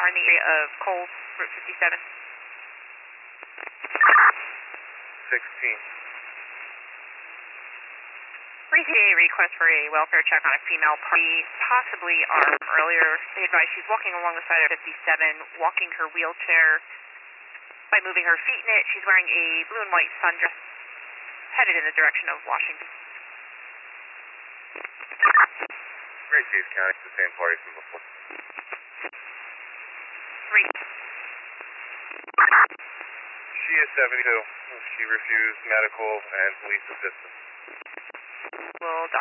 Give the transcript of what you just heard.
in the area of Coles, Route 57. 16. Received a request for a welfare check on a female party, possibly armed. Earlier, they advised she's walking along the side of 57, walking her wheelchair by moving her feet in it. She's wearing a blue and white sundress, headed in the direction of Washington. Received, County, the same party from before. 3. She is 72. She refused medical and police assistance. We'll